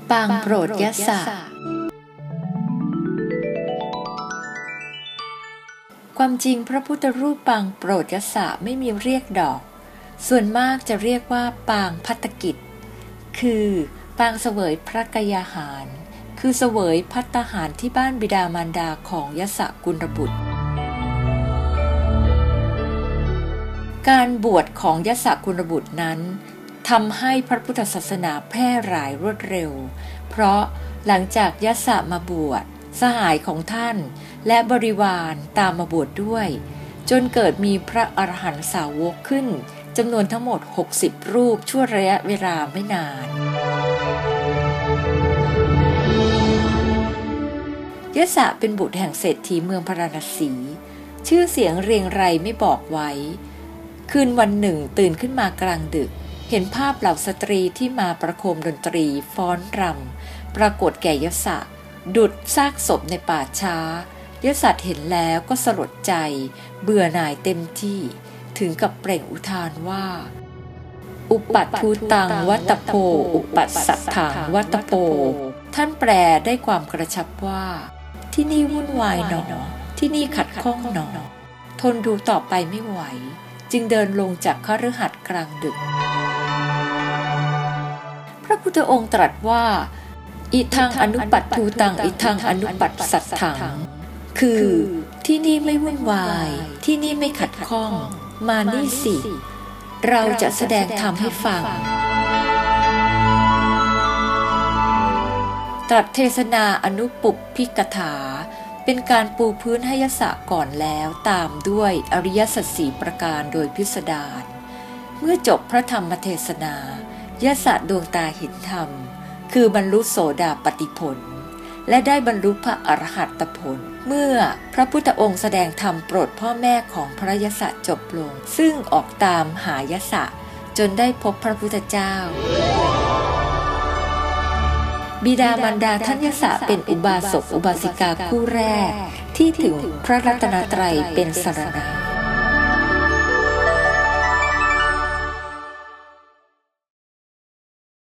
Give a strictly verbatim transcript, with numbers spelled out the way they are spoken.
ปางโปรดยสสะความจริงพระพุทธรูปปางโปรดยสสะไม่มีเรียกดอกส่วนมากจะเรียกว่าปางภัตตกิจคือปางเสวยพระกยาหารคือเสวยภัตตาหารที่บ้านบิดามารดาของยสกุลบุตรการบวชของยสกุลบุตรนั้นทำให้พระพุทธศาสนาแพร่หลายรวดเร็วเพราะหลังจากยสมาบวชสหายของท่านและบริวารตามมาบวชด้วยจนเกิดมีพระอรหันตสาวกขึ้นจำนวนทั้งหมดหกสิบรูปชั่วระยะเวลาไม่นานยสเป็นบุตรแห่งเศรษฐีเมืองพาราณสีชื่อเสียงเรียงไรไม่บอกไว้คืนวันหนึ่งตื่นขึ้นมากลางดึกเห็นภาพเหล่าสตรีที่มาประโคมดนตรีฟ้อนรำปรากฏแก่ยสดุจซากศพในป่าช้ายสเห็นแล้วก็สลดใจเบื่อหน่ายเต็มที่ถึงกับเปล่งอุทานว่าอุปัฏทูตังวัตตโพอุปัสสัทธังวัตตโพท่านแปลได้ความกระชับว่าที่นี่วุ่นวายหนอที่นี่ขัดข้องหนอทนดูต่อไปไม่ไหวจึงเดินลงจากคฤหัสถ์กลางดึกพระพุทธองค์ตรัสว่าอิทังอนุปัฏทูตังอิทังอนุปัสสัทธังคือที่นี่ไม่วุ่นวายที่นี่ไม่ขัดข้องมานี่สิเราจะแสดงธรรมให้ฟังตรัสเทศนาอนุปุพพิกถาเป็นการปูพื้นให้ยสก่อนแล้วตามด้วยอริยสัจสี่ประการโดยพิสดารเมื่อจบพระธรรมเทศนายสดวงตาเห็นธรรมคือบรรลุโสดาปัตติผลและได้บรรลุพระอรหัตผลเมื่อพระพุทธองค์แสดงธรรมโปรดพ่อแม่ของพระยสจบลงซึ่งออกตามหายสจนได้พบพระพุทธเจ้าบิดามารดาท่านยสเป็นอุบาสกอุบาสิกาคู่แรกที่ถึงพระรัตนตรัยเป็นสรณะ